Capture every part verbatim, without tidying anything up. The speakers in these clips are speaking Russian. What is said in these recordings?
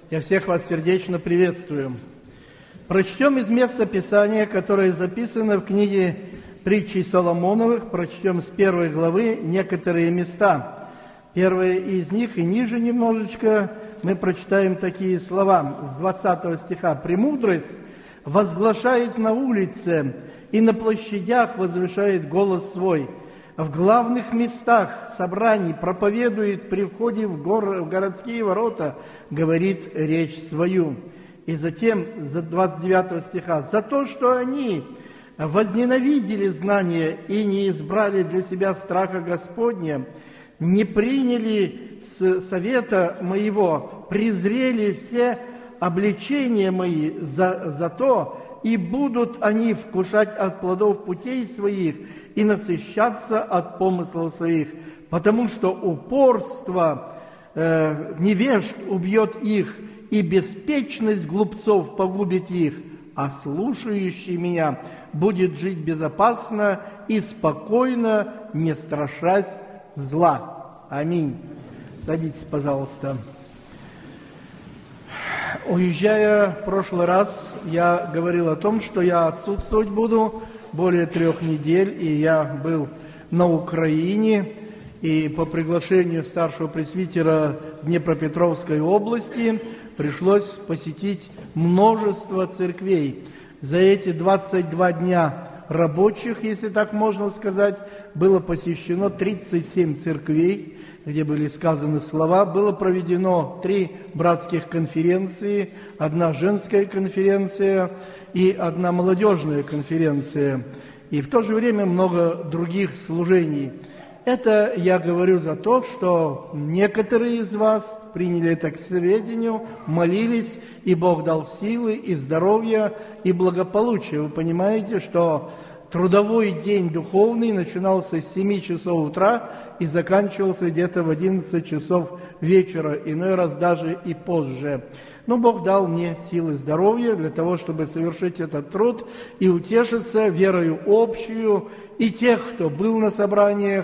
Я всех вас сердечно приветствую. Прочтем из места Писания, которое записано в книге Притчей Соломоновых, прочтем с первой главы некоторые места. Первые из них и ниже немножечко мы прочитаем такие слова с двадцатого стиха. «Премудрость возглашает на улице, и на площадях возвышает голос свой. В главных местах собраний проповедует при входе в, гор, в городские ворота, говорит речь свою». И затем, за двадцать девятого стиха, «За то, что они возненавидели знание и не избрали для себя страха Господня, не приняли совета моего, презрели все обличения мои за, за то, и будут они вкушать от плодов путей своих и насыщаться от помыслов своих, потому что упорство э, невежд убьет их, и беспечность глупцов погубит их, а слушающий меня будет жить безопасно и спокойно, не страшась зла». Аминь. Садитесь, пожалуйста. Уезжая в прошлый раз, я говорил о том, что я отсутствовать буду более трех недель, и я был на Украине, и по приглашению старшего пресвитера Днепропетровской области пришлось посетить множество церквей. За эти двадцать два дня рабочих, если так можно сказать, было посещено тридцать семь церквей, где были сказаны слова. Было проведено три братских конференции, одна женская конференция и одна молодежная конференция. И в то же время много других служений. Это я говорю за то, что некоторые из вас приняли это к сведению, молились, и Бог дал силы, и здоровья, и благополучие. Вы понимаете, что трудовой день духовный начинался с семи часов утра и заканчивался где-то в одиннадцать часов вечера, иной раз даже и позже. Но Бог дал мне силы здоровья для того, чтобы совершить этот труд и утешиться верою общую и тех, кто был на собраниях,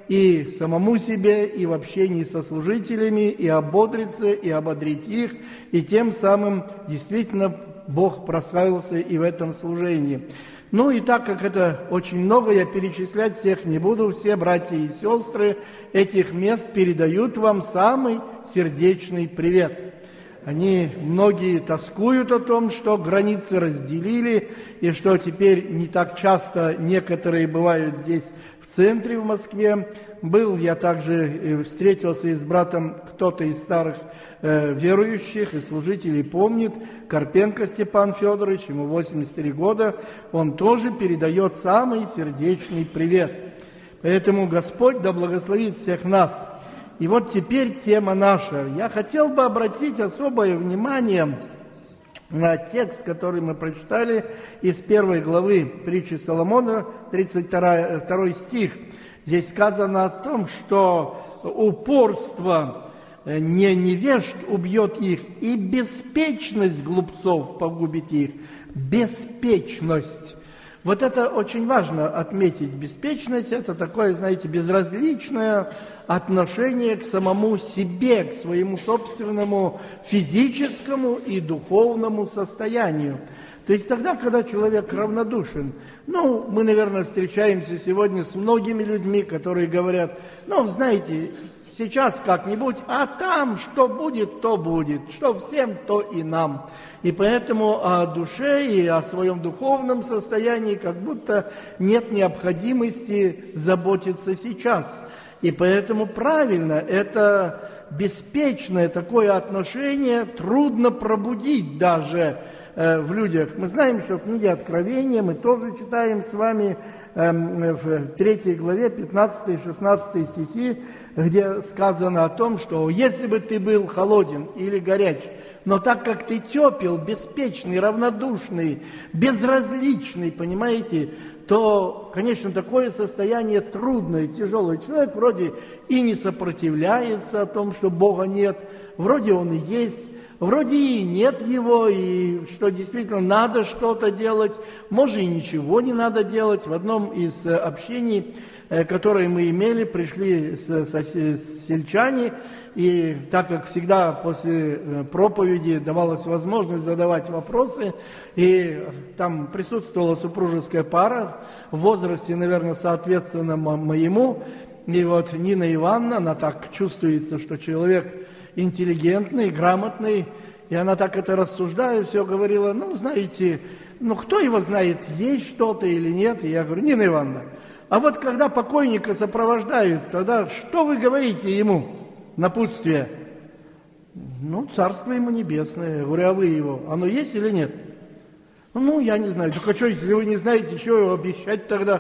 и самому себе, и в общении со служителями, и ободриться, и ободрить их, и тем самым действительно Бог прославился и в этом служении. Ну и так как это очень много, я перечислять всех не буду, все братья и сестры этих мест передают вам самый сердечный привет. Они, многие тоскуют о том, что границы разделили, и что теперь не так часто некоторые бывают здесь в центре, в Москве. Был я также, встретился и с братом, кто-то из старых э, верующих и служителей помнит, Карпенко Степан Федорович, ему восемьдесят три года, он тоже передает самый сердечный привет. Поэтому Господь да благословит всех нас. И вот теперь тема наша. Я хотел бы обратить особое внимание на текст, который мы прочитали из первой главы притчи Соломона, тридцать второй стих. Здесь сказано о том, что упорство не невежд убьет их, и беспечность глупцов погубит их. Беспечность. Вот это очень важно отметить. Беспечность – это такое, знаете, безразличное отношение к самому себе, к своему собственному физическому и духовному состоянию. То есть тогда, когда человек равнодушен, ну, мы, наверное, встречаемся сегодня с многими людьми, которые говорят, ну, знаете, сейчас как-нибудь, а там что будет, то будет, что всем, то и нам. И поэтому о душе и о своем духовном состоянии как будто нет необходимости заботиться сейчас. И поэтому правильно, это беспечное такое отношение трудно пробудить даже э, в людях. Мы знаем, что в книге Откровения мы тоже читаем с вами э, в третьей главе пятнадцатый шестнадцатый стихи, где сказано о том, что если бы ты был холоден или горяч, но так как ты тепел, беспечный, равнодушный, безразличный, понимаете, то, конечно, такое состояние трудное, тяжелое. Человек вроде и не сопротивляется о том, что Бога нет, вроде Он и есть, вроде и нет Его, и что действительно надо что-то делать, может и ничего не надо делать. В одном из общений которые мы имели, пришли сельчане, и так как всегда после проповеди давалась возможность задавать вопросы, и там присутствовала супружеская пара в возрасте, наверное, соответственно моему, и вот Нина Ивановна, она так чувствуется, что человек интеллигентный, грамотный, и она так это рассуждая, все говорила, ну, знаете, ну, кто его знает, есть что-то или нет, и я говорю, Нина Ивановна, а вот когда покойника сопровождают, тогда что вы говорите ему? Напутствие. Ну, царство ему небесное. Я говорю, а вы его, оно есть или нет? Ну, я не знаю. Так а что, если вы не знаете, что его обещать тогда?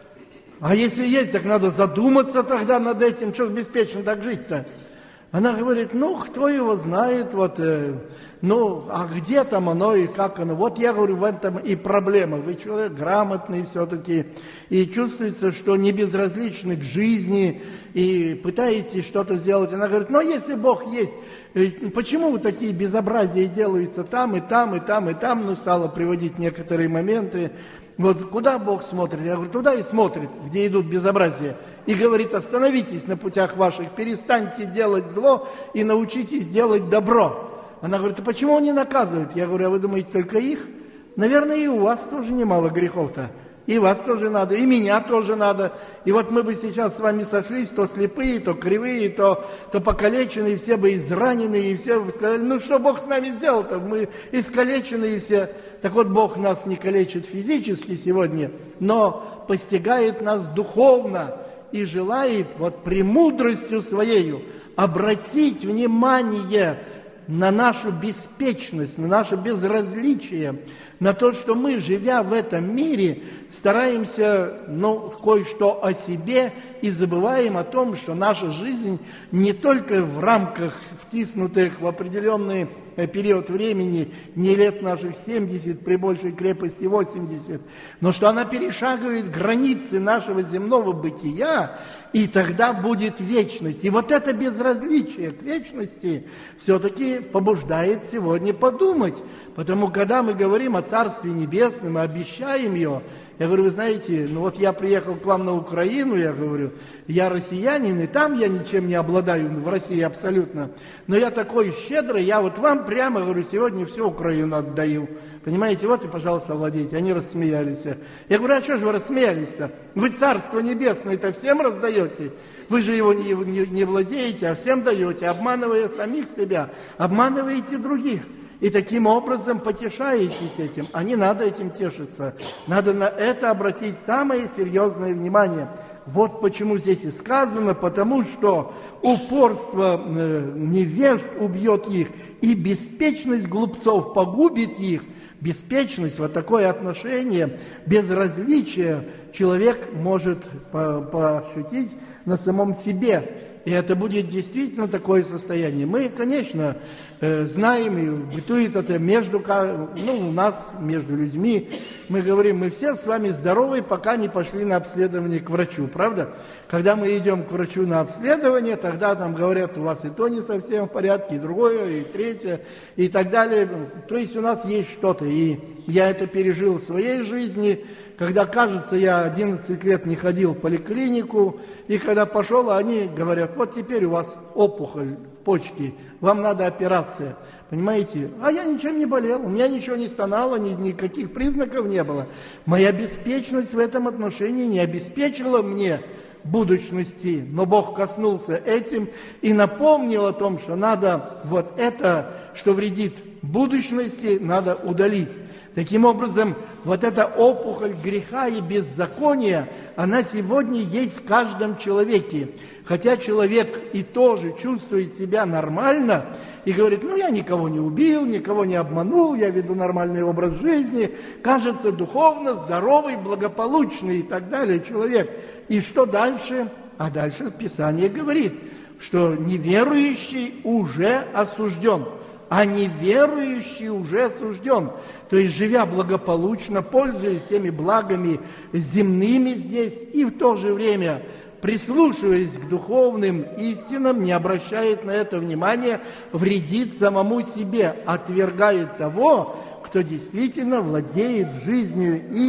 А если есть, так надо задуматься тогда над этим, что ж беспечно так жить-то? Она говорит, ну, кто его знает, вот, э, ну, а где там оно и как оно? Вот я говорю, в этом и проблема. Вы человек грамотный все-таки, и чувствуется, что не безразличны к жизни, и пытаетесь что-то сделать. Она говорит, ну, если Бог есть, почему вот такие безобразия делаются там, и там, и там, и там? Ну, стала приводить некоторые моменты. Вот куда Бог смотрит? Я говорю, туда и смотрит, где идут безобразия. И говорит, остановитесь на путях ваших, перестаньте делать зло и научитесь делать добро. Она говорит, а почему он не наказывает? Я говорю, а вы думаете, только их? Наверное, и у вас тоже немало грехов-то. И вас тоже надо, и меня тоже надо. И вот мы бы сейчас с вами сошлись, то слепые, то кривые, то, то покалеченные, все бы израненные, и все бы сказали, ну что Бог с нами сделал-то? Мы искалеченные все. Так вот, Бог нас не калечит физически сегодня, но постигает нас духовно и желает вот премудростью Своею обратить внимание на нашу беспечность, на наше безразличие, на то, что мы, живя в этом мире, стараемся, ну, кое-что о себе и забываем о том, что наша жизнь не только в рамках, втиснутых в определенный период времени, не лет наших семьдесят, при большей крепости восемьдесят, но что она перешагивает границы нашего земного бытия, и тогда будет вечность. И вот это безразличие к вечности все-таки побуждает сегодня подумать. Потому когда мы говорим о Царстве Небесном и обещаем его, я говорю, вы знаете, ну вот я приехал к вам на Украину, я говорю, я россиянин, и там я ничем не обладаю, в России абсолютно, но я такой щедрый, я вот вам прямо, говорю, сегодня всю Украину отдаю. Понимаете, вот и, пожалуйста, владейте. Они рассмеялись. Я говорю, а что же вы рассмеялись-то? Вы Царство Небесное-то всем раздаете? Вы же его не, не, не владеете, а всем даете, обманывая самих себя, обманываете других. И таким образом потешаетесь этим. А не надо этим тешиться. Надо на это обратить самое серьезное внимание. Вот почему здесь и сказано, потому что упорство э, невежд убьет их, и беспечность глупцов погубит их. Беспечность, вот такое отношение, безразличие человек может по- поощутить на самом себе. И это будет действительно такое состояние. Мы, конечно, э, знаем, и бытует это между, ну, у нас, между людьми. Мы говорим, мы все с вами здоровы, пока не пошли на обследование к врачу, правда? Когда мы идем к врачу на обследование, тогда нам говорят, у вас и то не совсем в порядке, и другое, и третье, и так далее. То есть у нас есть что-то. И я это пережил в своей жизни, когда, кажется, я одиннадцать лет не ходил в поликлинику, и когда пошел, они говорят, вот теперь у вас опухоль почки, вам надо операция. Понимаете? А я ничем не болел, у меня ничего не стонало, ни, никаких признаков не было. Моя беспечность в этом отношении не обеспечила мне будущности, но Бог коснулся этим и напомнил о том, что надо вот это, что вредит будущности, надо удалить. Таким образом, вот эта опухоль греха и беззакония, она сегодня есть в каждом человеке. Хотя человек и тоже чувствует себя нормально и говорит, ну я никого не убил, никого не обманул, я веду нормальный образ жизни, кажется духовно здоровый, благополучный и так далее человек. И что дальше? А дальше Писание говорит, что неверующий уже осужден, а неверующий уже осужден. То есть, живя благополучно, пользуясь всеми благами земными здесь, и в то же время, прислушиваясь к духовным истинам, не обращает на это внимания, вредит самому себе, отвергает того, кто действительно владеет жизнью и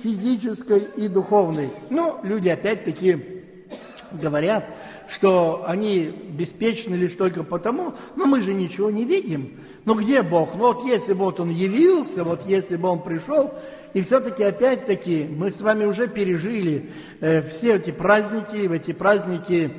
физической, и духовной. Но люди опять-таки говорят, что они беспечны лишь только потому, но мы же ничего не видим. Ну где Бог? Ну вот если бы вот Он явился, вот если бы Он пришел, и все-таки опять-таки мы с вами уже пережили э, все эти праздники, в эти праздники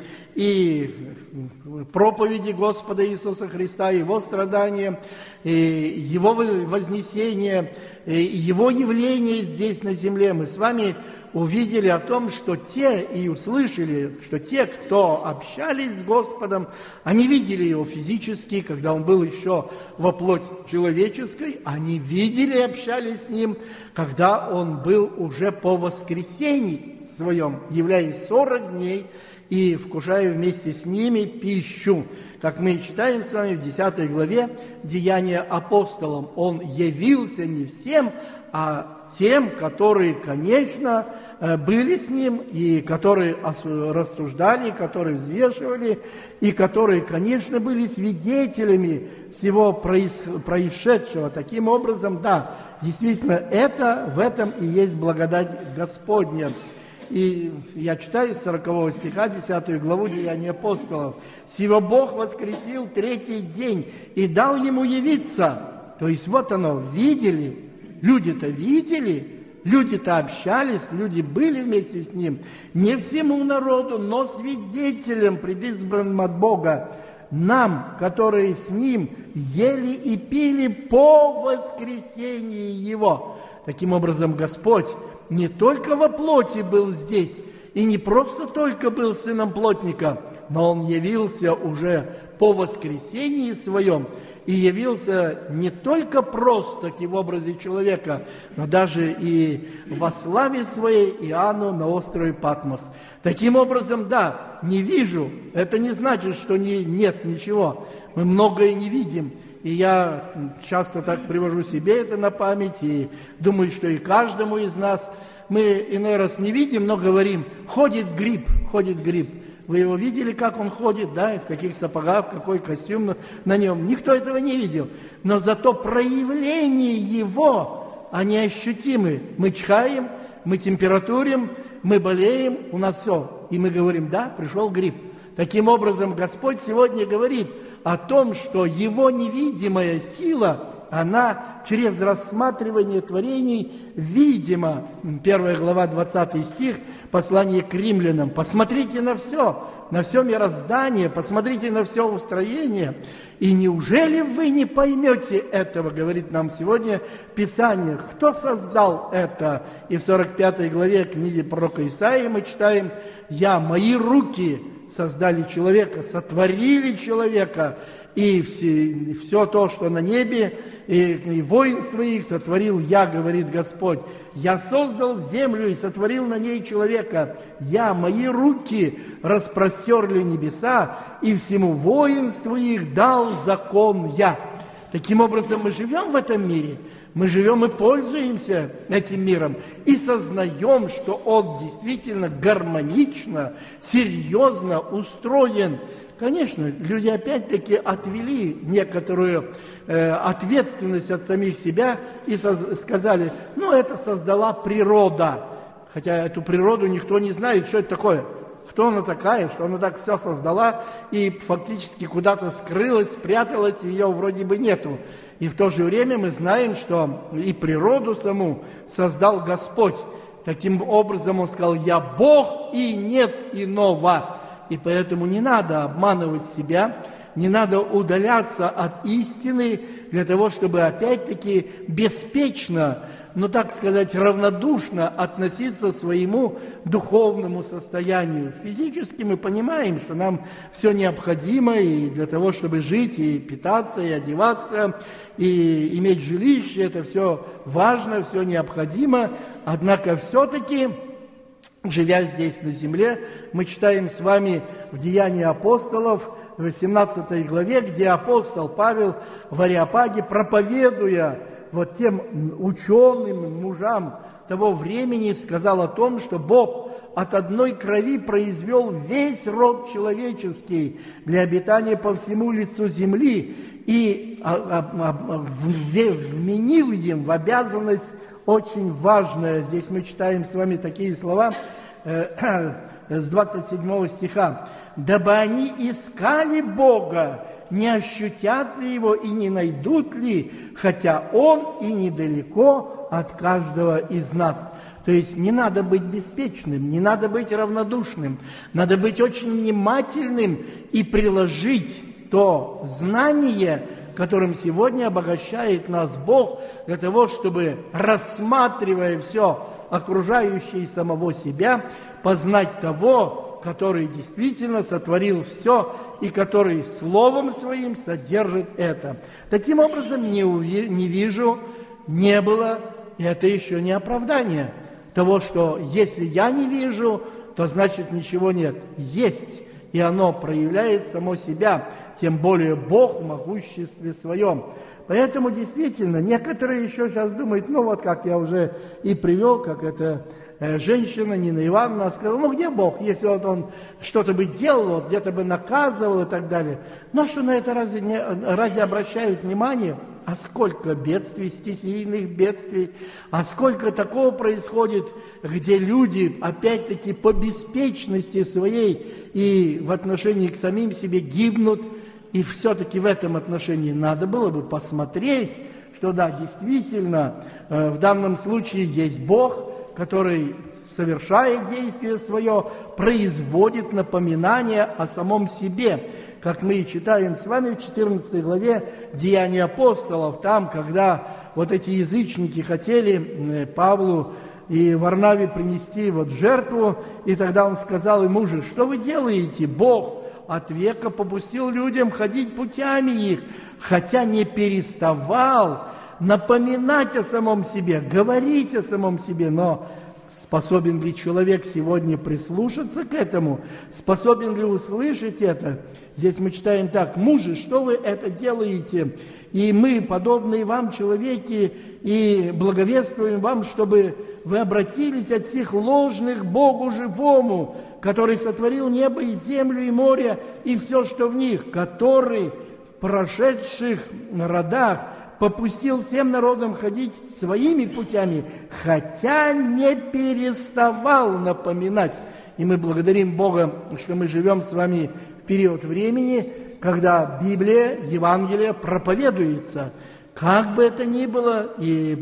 и проповеди Господа Иисуса Христа, Его страдания, и Его вознесение, и Его явление здесь на земле. Мы с вами увидели о том, что те, и услышали, что те, кто общались с Господом, они видели Его физически, когда Он был еще во плоти человеческой, они видели и общались с Ним, когда Он был уже по воскресении своем, являясь сорок дней, и вкушая вместе с ними пищу. Как мы читаем с вами в десятой главе Деяния апостолам. Он явился не всем, а тем, которые, конечно, были с ним, и которые рассуждали, которые взвешивали, и которые, конечно, были свидетелями всего происшедшего. Таким образом, да, действительно, это, в этом и есть благодать Господня. И я читаю с сорокового стиха, десятую главу Деяний апостолов. «Сего Бог воскресил третий день и дал ему явиться». То есть вот оно, видели, люди-то видели, люди-то общались, люди были вместе с ним. Не всему народу, но свидетелям, предизбранным от Бога, нам, которые с ним ели и пили по воскресении его. Таким образом, Господь не только во плоти был здесь, и не просто только был сыном плотника, но Он явился уже по воскресении своем, и явился не только просто-таки в образе человека, но даже и во славе своей Иоанну на острове Патмос. Таким образом, да, не вижу, это не значит, что не, нет ничего, мы многое не видим. И я часто так привожу себе это на память, и думаю, что и каждому из нас. Мы иной раз не видим, но говорим, ходит гриб, ходит гриб. Вы его видели, как он ходит, да, в каких сапогах, какой костюм на, на нем? Никто этого не видел. Но зато проявление его, они ощутимы. Мы чихаем, мы температурим, мы болеем, у нас все. И мы говорим, да, пришел гриб. Таким образом, Господь сегодня говорит о том, что Его невидимая сила, она через рассматривание творений видима. Первая глава, двадцатый стих, послание к римлянам. Посмотрите на все, на все мироздание, посмотрите на все устроение. И неужели вы не поймете этого, говорит нам сегодня Писание. Кто создал это? И в сорок пятой главе книги пророка Исаии мы читаем, «Я, мои руки создали человека, сотворили человека, и все, все то, что на небе, и, и воинство их сотворил я, говорит Господь. Я создал землю и сотворил на ней человека. Я, мои руки распростерли небеса, и всему воинству их дал закон я». Таким образом, мы живем в этом мире, мы живем и пользуемся этим миром, и сознаем, что он действительно гармонично, серьезно устроен. Конечно, люди опять-таки отвели некоторую э, ответственность от самих себя и со- сказали, ну это создала природа. Хотя эту природу никто не знает, что это такое. Кто она такая, что она так все создала и фактически куда-то скрылась, спряталась, ее вроде бы нету. И в то же время мы знаем, что и природу саму создал Господь. Таким образом Он сказал, я Бог и нет иного. И поэтому не надо обманывать себя, не надо удаляться от истины для того, чтобы опять-таки беспечно, ну так сказать, равнодушно относиться к своему духовному состоянию. Физически мы понимаем, что нам все необходимо и для того, чтобы жить, и питаться, и одеваться, и иметь жилище, это все важно, все необходимо, однако все-таки, живя здесь на земле, мы читаем с вами в Деянии апостолов, в восемнадцатой главе, где апостол Павел в Ареопаге, проповедуя вот тем ученым мужам того времени, сказал о том, что Бог от одной крови произвел весь род человеческий для обитания по всему лицу земли, и вменил им в обязанность очень важное. Здесь мы читаем с вами такие слова с двадцать седьмого стиха. «Дабы они искали Бога, не ощутят ли Его и не найдут ли, хотя Он и недалеко от каждого из нас». То есть не надо быть беспечным, не надо быть равнодушным, надо быть очень внимательным и приложить то знание, которым сегодня обогащает нас Бог, для того, чтобы, рассматривая все окружающее и самого себя, познать того, который действительно сотворил все и который Словом Своим содержит это. Таким образом, не, уви- не вижу, не было, и это еще не оправдание того, что если я не вижу, то значит ничего нет. Есть, и оно проявляет само себя, тем более Бог в могуществе Своем. Поэтому действительно, некоторые еще сейчас думают, ну вот как я уже и привел, как эта э, женщина Нина Ивановна сказала, ну где Бог, если вот Он что-то бы делал, вот, где-то бы наказывал и так далее. Но что на это разве, не, разве обращают внимание? А сколько бедствий, стихийных бедствий, а сколько такого происходит, где люди, опять-таки, по беспечности своей и в отношении к самим себе гибнут. И все-таки в этом отношении надо было бы посмотреть, что да, действительно, э, в данном случае есть Бог, который, совершая действие свое, производит напоминание о самом себе. Как мы читаем с вами в четырнадцатой главе Деяний апостолов, там, когда вот эти язычники хотели Павлу и Варнаве принести вот жертву, и тогда он сказал им: мужи, что вы делаете? Бог от века попустил людям ходить путями их, хотя не переставал напоминать о самом себе, говорить о самом себе, но способен ли человек сегодня прислушаться к этому? Способен ли услышать это? Здесь мы читаем так: мужи, что вы это делаете? И мы, подобные вам человеки, и благовествуем вам, чтобы вы обратились от всех ложных к Богу живому, который сотворил небо и землю и море, и все, что в них, который в прошедших родах попустил всем народам ходить своими путями, хотя не переставал напоминать. И мы благодарим Бога, что мы живем с вами в период времени, когда Библия, Евангелие проповедуется. Как бы это ни было, и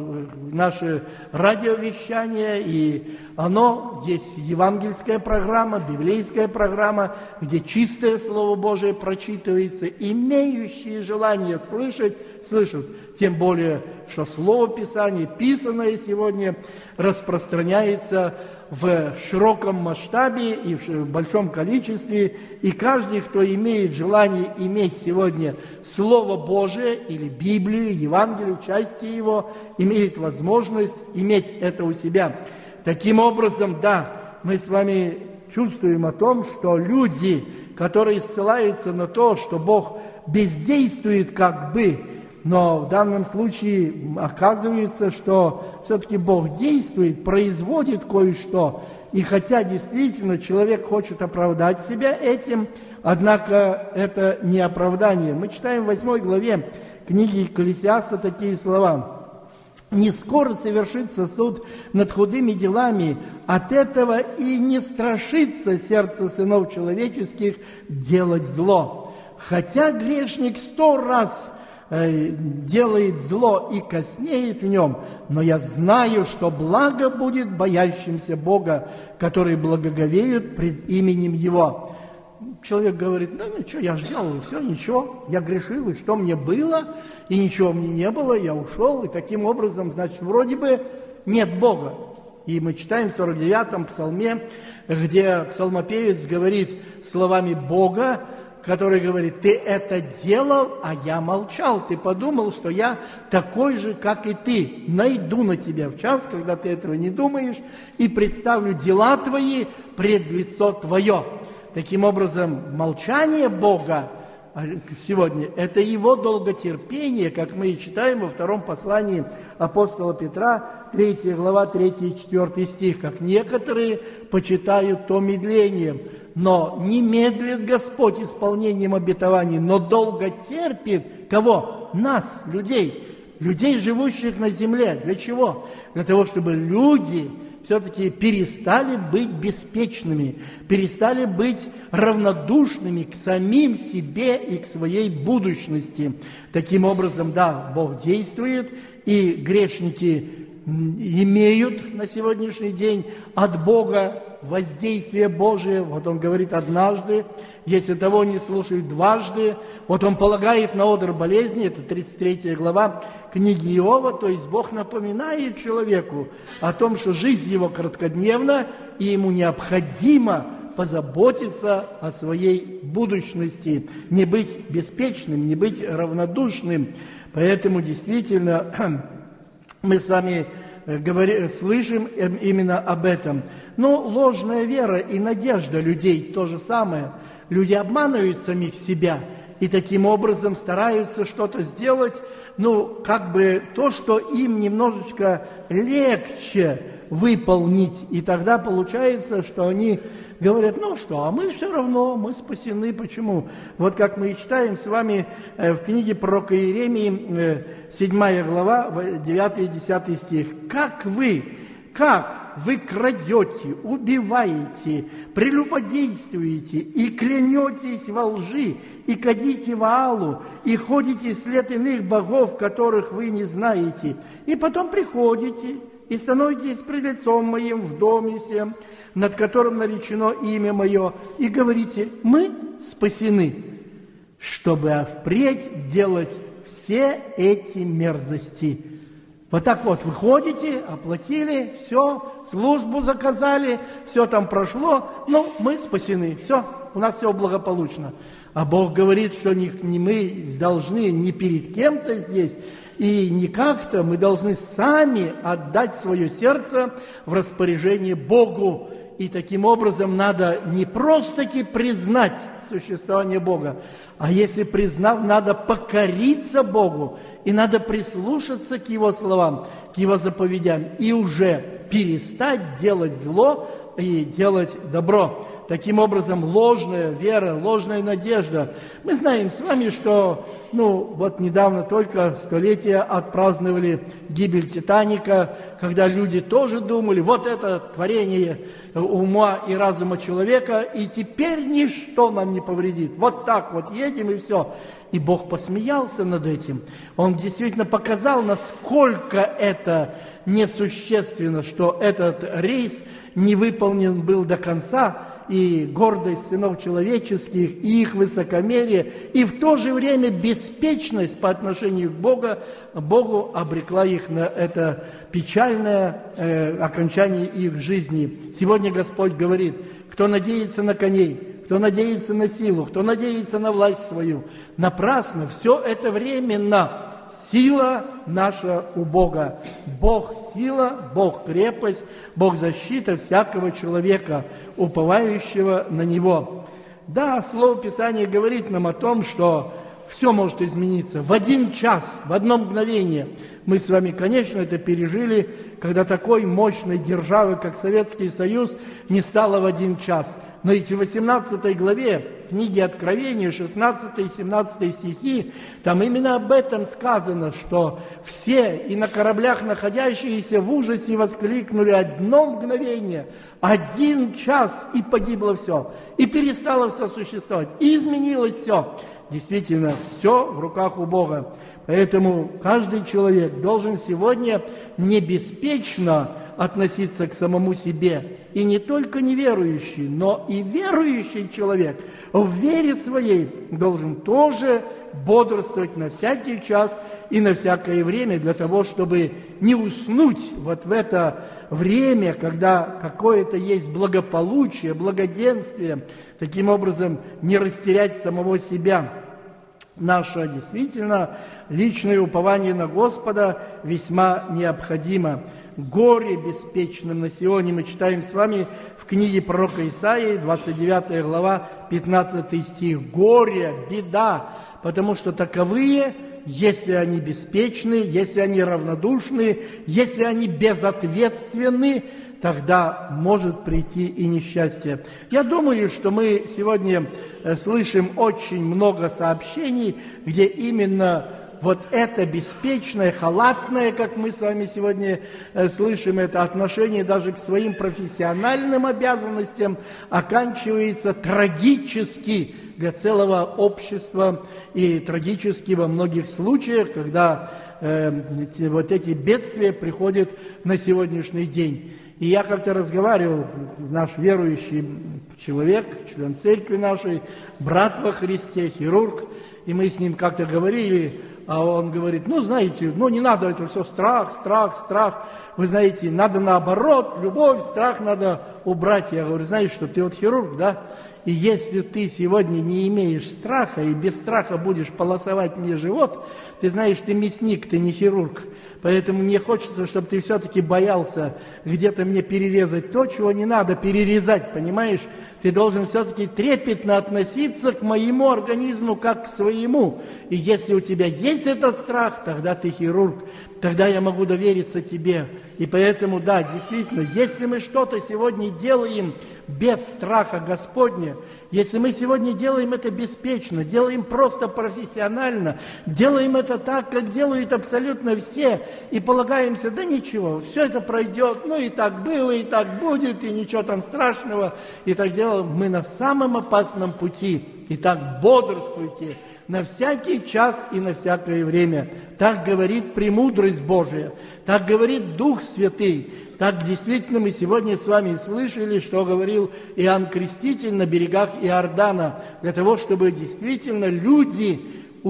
наше радиовещание, и оно, есть евангельская программа, библейская программа, где чистое Слово Божие прочитывается, имеющие желание слышать, слышат. Тем более, что Слово Писания, писанное сегодня, распространяется в широком масштабе и в большом количестве, и каждый, кто имеет желание иметь сегодня Слово Божие или Библию, Евангелие, части его, имеет возможность иметь это у себя. Таким образом, да, мы с вами чувствуем о том, что люди, которые ссылаются на то, что Бог бездействует как бы, но в данном случае оказывается, что все-таки Бог действует, производит кое-что. И хотя действительно человек хочет оправдать себя этим, однако это не оправдание. Мы читаем в восьмой главе книги Екклесиаста такие слова: «Не скоро совершится суд над худыми делами, от этого и не страшится сердце сынов человеческих делать зло. Хотя грешник сто раз делает зло и коснеет в нем, но я знаю, что благо будет боящимся Бога, которые благоговеют пред именем Его». Человек говорит: ну ничего, я же делал, и все, ничего, я грешил, и что мне было, и ничего мне не было, я ушел, и таким образом, значит, вроде бы нет Бога. И мы читаем в сорок девятом псалме, где псалмопевец говорит словами Бога, который говорит: ты это делал, а я молчал. Ты подумал, что я такой же, как и ты. Найду на тебя в час, когда ты этого не думаешь, и представлю дела твои пред лицо твое. Таким образом, молчание Бога сегодня – это Его долготерпение, как мы и читаем во втором послании апостола Петра, третья глава, третий и четвёртый стих, как некоторые почитают то медлением. но не медлит Господь исполнением обетований, но долго терпит кого? Нас, людей, людей, живущих на земле. Для чего? Для того, чтобы люди все-таки перестали быть беспечными, перестали быть равнодушными к самим себе и к своей будущности. Таким образом, да, Бог действует, и грешники имеют на сегодняшний день от Бога воздействие Божие. Вот Он говорит однажды, если того не слушают дважды. Вот Он полагает на одр болезни, это тридцать третья глава книги Иова, то есть Бог напоминает человеку о том, что жизнь его краткодневна, и ему необходимо позаботиться о своей будущности, не быть беспечным, не быть равнодушным. Поэтому действительно мы с вами говорим, слышим именно об этом. Но ложная вера и надежда людей то же самое. Люди обманывают самих себя и таким образом стараются что-то сделать, ну, как бы то, что им немножечко легче выполнить. И тогда получается, что они говорят, ну что, а мы все равно, мы спасены. Почему? Вот как мы и читаем с вами в книге пророка Иеремии, седьмая глава, девятый и десятый стих. «Как вы, как вы крадете, убиваете, прелюбодействуете и клянетесь во лжи, и кадите Ваалу, и ходите вслед иных богов, которых вы не знаете, и потом приходите и становитесь пред лицом моим в доме сем, над которым наречено имя мое, и говорите, мы спасены, чтобы впредь делать все эти мерзости». Вот так вот вы ходите, оплатили, все, службу заказали, все там прошло, ну, мы спасены, все, у нас все благополучно. А Бог говорит, что не, не мы должны ни перед кем-то здесь, и не как-то, мы должны сами отдать свое сердце в распоряжение Богу. И таким образом надо не просто-таки признать существование Бога, а если признав, надо покориться Богу, и надо прислушаться к Его словам, к Его заповедям, и уже перестать делать зло и делать добро. Таким образом, ложная вера, ложная надежда. Мы знаем с вами, что, ну, вот недавно только столетие отпраздновали гибель Титаника, когда люди тоже думали, вот это творение ума и разума человека, и теперь ничто нам не повредит. Вот так вот едем и все. И Бог посмеялся над этим. Он действительно показал, насколько это несущественно, что этот рейс не выполнен был до конца, и гордость сынов человеческих, и их высокомерие, и в то же время беспечность по отношению к Богу, Богу обрекла их на это печальное э, окончание их жизни. Сегодня Господь говорит, кто надеется на коней, кто надеется на силу, кто надеется на власть свою, напрасно, все это временно. Сила наша у Бога. Бог сила, Бог крепость, Бог защита всякого человека, уповающего на Него. Да, Слово Писания говорит нам о том, что все может измениться в один час, в одно мгновение. Мы с вами, конечно, это пережили, когда такой мощной державы, как Советский Союз, не стало в один час. Но эти в восемнадцатой главе книги Откровения, шестнадцатый и семнадцатый стихи, там именно об этом сказано, что все и на кораблях находящиеся в ужасе воскликнули одно мгновение, один час, и погибло все, и перестало все существовать, и изменилось все. Действительно, все в руках у Бога. Поэтому каждый человек должен сегодня не беспечно относиться к самому себе. И не только неверующий, но и верующий человек в вере своей должен тоже бодрствовать на всякий час и на всякое время для того, чтобы не уснуть вот в это время, когда какое-то есть благополучие, благоденствие, таким образом не растерять самого себя. Наше действительно личное упование на Господа весьма необходимо. Горе беспечным на Сионе мы читаем с вами в книге пророка Исаии, двадцать девятая глава, пятнадцатый стих. Горе, беда, потому что таковые, если они беспечны, если они равнодушны, если они безответственны, тогда может прийти и несчастье. Я думаю, что мы сегодня слышим очень много сообщений, где именно вот это беспечное, халатное, как мы с вами сегодня слышим, это отношение даже к своим профессиональным обязанностям оканчивается трагически для целого общества и трагически во многих случаях, когда э, вот эти бедствия приходят на сегодняшний день. И я как-то разговаривал, наш верующий человек, член церкви нашей, брат во Христе, хирург, и мы с ним как-то говорили, а он говорит, ну, знаете, ну, не надо это все, страх, страх, страх. Вы знаете, надо наоборот, любовь, страх надо убрать. Я говорю, знаешь что, ты вот хирург, да? И если ты сегодня не имеешь страха и без страха будешь полосовать мне живот, ты знаешь, ты мясник, ты не хирург. Поэтому мне хочется, чтобы ты все-таки боялся где-то мне перерезать то, чего не надо перерезать, понимаешь? Ты должен все-таки трепетно относиться к моему организму как к своему. И если у тебя есть этот страх, тогда ты хирург, тогда я могу довериться тебе. И поэтому, да, действительно, если мы что-то сегодня делаем без страха Господня, если мы сегодня делаем это беспечно, делаем просто профессионально, делаем это так, как делают абсолютно все, и полагаемся, да ничего, все это пройдет, ну и так было, и так будет, и ничего там страшного, и так делаем, мы на самом опасном пути. Итак, бодрствуйте на всякий час и на всякое время. Так говорит премудрость Божия, так говорит Дух Святый. Так действительно мы сегодня с вами слышали, что говорил Иоанн Креститель на берегах Иордана, для того, чтобы действительно люди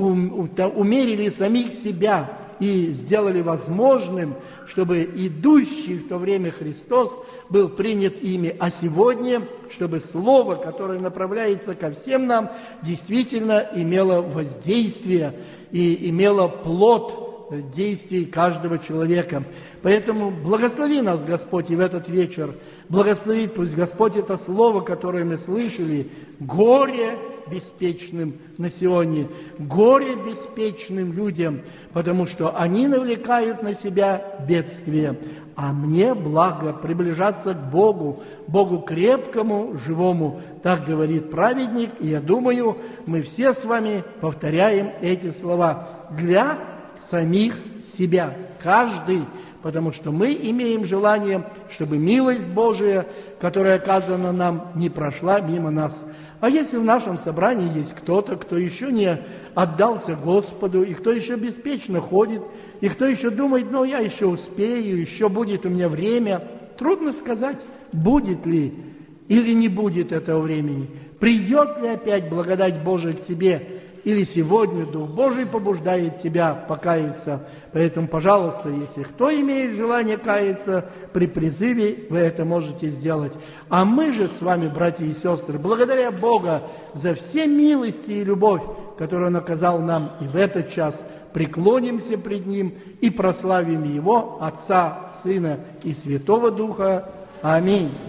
умерили самих себя и сделали возможным, чтобы идущий в то время Христос был принят ими, а сегодня, чтобы Слово, которое направляется ко всем нам, действительно имело воздействие и имело плод действий каждого человека. Поэтому благослови нас, Господь, и в этот вечер. Благослови, пусть Господь это слово, которое мы слышали, горе беспечным на Сионе, горе беспечным людям, потому что они навлекают на себя бедствие. А мне благо приближаться к Богу, Богу крепкому, живому. Так говорит праведник, и я думаю, мы все с вами повторяем эти слова для самих себя, каждый, потому что мы имеем желание, чтобы милость Божия, которая оказана нам, не прошла мимо нас. А если в нашем собрании есть кто-то, кто еще не отдался Господу, и кто еще беспечно ходит, и кто еще думает, ну, я еще успею, еще будет у меня время, трудно сказать, будет ли или не будет этого времени, придет ли опять благодать Божия к тебе, или сегодня Дух Божий побуждает тебя покаяться. Поэтому, пожалуйста, если кто имеет желание каяться, при призыве вы это можете сделать. А мы же с вами, братья и сестры, благодаря Бога за все милости и любовь, которую Он оказал нам и в этот час, преклонимся пред Ним и прославим Его, Отца, Сына и Святого Духа. Аминь.